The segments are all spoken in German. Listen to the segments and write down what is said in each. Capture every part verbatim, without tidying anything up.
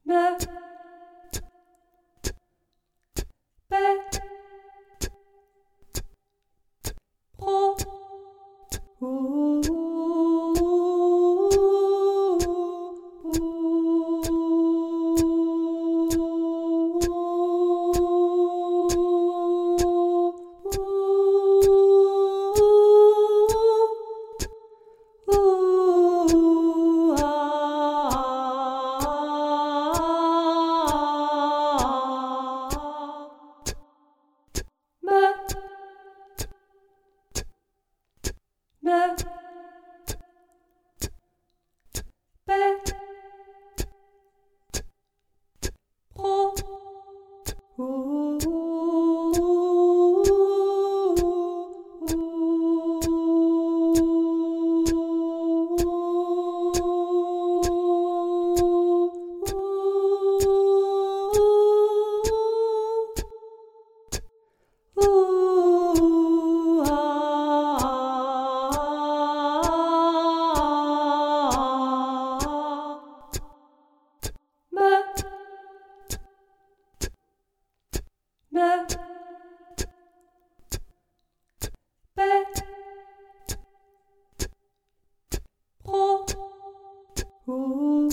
ne, Bett, Brot, uh, ne, Bett, Brot, uh, ne, Bett, Brot, uh,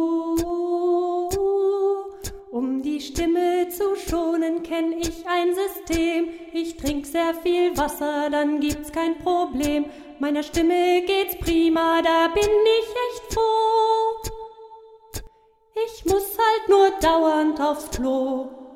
um die Stimme zu schonen, kenn ich ein System. Ich trink sehr viel Wasser, dann gibt's kein Problem. Meiner Stimme geht's prima, da bin ich echt froh. Ich muss halt nur dauernd aufs Klo.